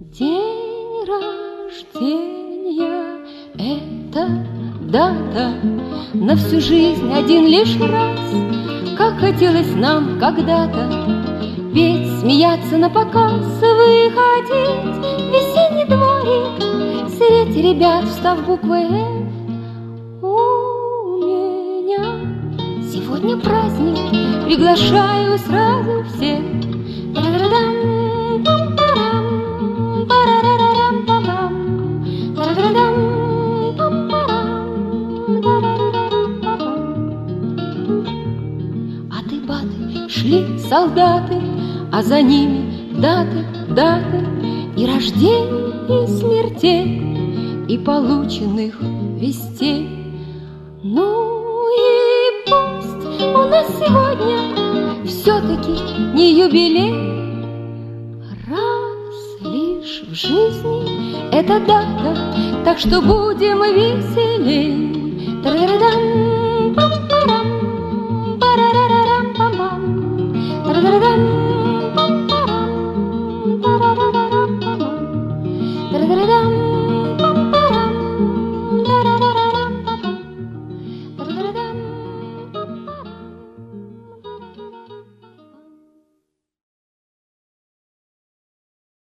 День рождения — это дата на всю жизнь один лишь раз. Как хотелось нам когда-то петь, смеяться напоказ, выходить в весенний дворик, в свете ребят, встав буквой «Ф». У меня сегодня праздник, приглашаю сразу всех. Шли солдаты, а за ними даты, даты и рождений, и смертей, и полученных вестей. Ну и пусть у нас сегодня все-таки не юбилей, раз лишь в жизни эта дата, так что будем веселей. Та-ра-ра-дам.